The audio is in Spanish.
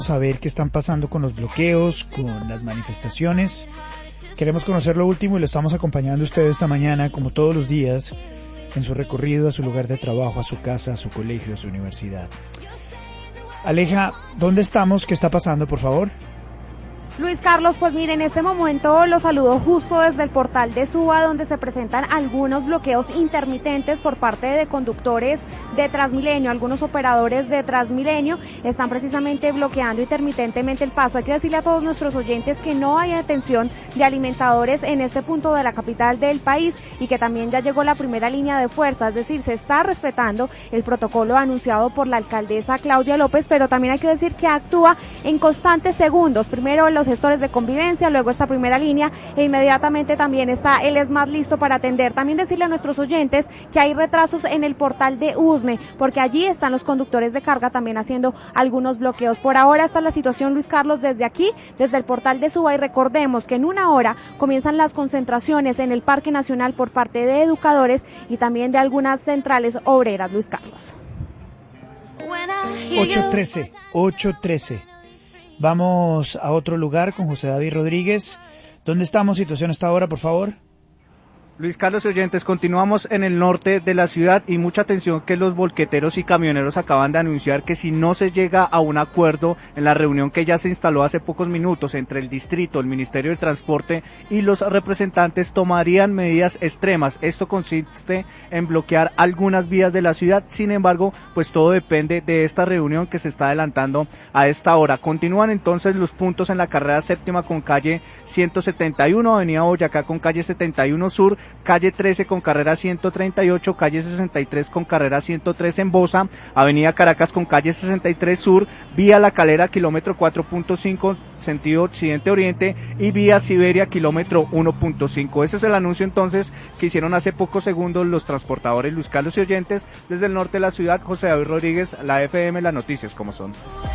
Saber qué están pasando con los bloqueos, con las manifestaciones. Queremos conocer lo último y lo estamos acompañando a ustedes esta mañana, como todos los días, en su recorrido a su lugar de trabajo, a su casa, a su colegio, a su universidad. Aleja, ¿dónde estamos? ¿Qué está pasando, por favor? Luis Carlos, pues mire, en este momento los saludo justo desde el portal de Suba, donde se presentan algunos bloqueos intermitentes por parte de conductores de Transmilenio. Algunos operadores de Transmilenio están precisamente bloqueando intermitentemente el paso. Hay que decirle a todos nuestros oyentes que no hay atención de alimentadores en este punto de la capital del país y que también ya llegó la primera línea de fuerza, es decir, se está respetando el protocolo anunciado por la alcaldesa Claudia López, pero también hay que decir que actúa en constantes segundos. Primero los gestores de convivencia, luego esta primera línea e inmediatamente también está el ESMAD listo para atender. También decirle a nuestros oyentes que hay retrasos en el portal de USME, porque allí están los conductores de carga también haciendo algunos bloqueos. Por ahora esta es la situación, Luis Carlos, desde aquí, desde el portal de Suba, y recordemos que en una hora comienzan las concentraciones en el Parque Nacional por parte de educadores y también de algunas centrales obreras, Luis Carlos. 8:13. Vamos a otro lugar con José David Rodríguez. ¿Dónde estamos? Situación hasta ahora, por favor. Luis Carlos y oyentes, continuamos en el norte de la ciudad y mucha atención que los volqueteros y camioneros acaban de anunciar que si no se llega a un acuerdo en la reunión que ya se instaló hace pocos minutos entre el distrito, el Ministerio de Transporte y los representantes, tomarían medidas extremas. Esto consiste en bloquear algunas vías de la ciudad. Sin embargo, pues todo depende de esta reunión que se está adelantando a esta hora. Continúan entonces los puntos en la carrera séptima con calle 171, avenida Boyacá con calle 71 Sur, calle 13 con carrera 138, calle 63 con carrera 103 en Bosa, avenida Caracas con calle 63 Sur, vía La Calera kilómetro 4.5 sentido occidente-oriente y vía Siberia kilómetro 1.5. Ese es el anuncio entonces que hicieron hace pocos segundos los transportadores. Luis Carlos y oyentes, desde el norte de la ciudad, José David Rodríguez, la FM, las noticias como son.